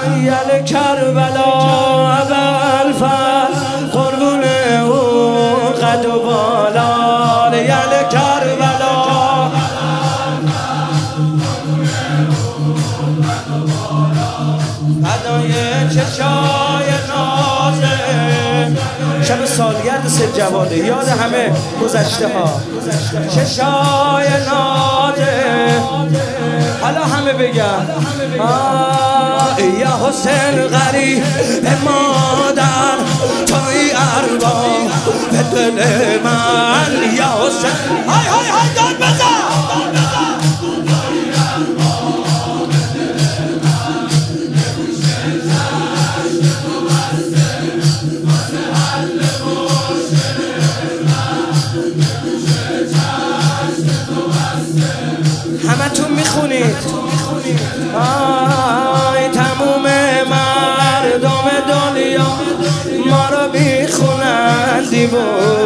یل کربلا ابوالفضل قربون اون قد و بالا یل کربلا فدای چشای نازه شب سالگرد سید جواده یاد همه گذشته ها چشای نازه حالا همه بگن یا حسین غریب مادر توی ارباب به دل من یا حسین های های های داد بزن همه تون میخونید آی تموم مردم دنیا ما رو میخونن دیوونه